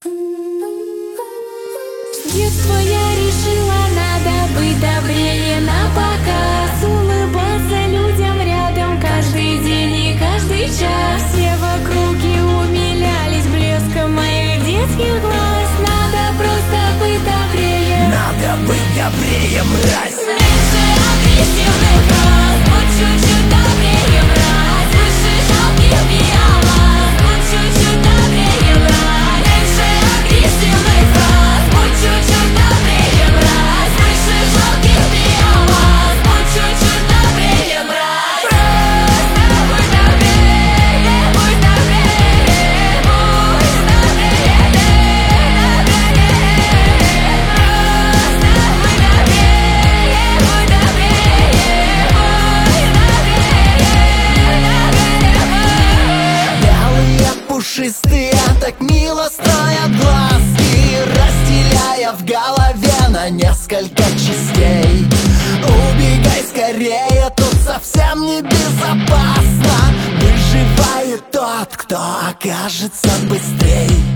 С детства я решила, надо быть добрее напоказ, улыбаться людям рядом каждый день и каждый час. Все в округе умилялись блеском моих детских глаз. Надо просто быть добрее. Надо быть добрее, мразь. Меньше агрессивных фраз, будь чуть-чуть добрее, мразь. Выше жалких биомасс, будь чуть-чуть добрее, мразь. Меньше агрессивных фраз, будь чуть-чуть добрее, мразь. Выше жалких биомасс, будь чуть-чуть добрее, мразь. Просто будь добрее, будь добрее, будь добрее, Просто будь добрее, будь добрее. Белые пушистые так мило строят глазки, разделяя в голове на несколько частей. Убегай скорее, тут совсем не безопасно. Выживает тот, кто окажется быстрей.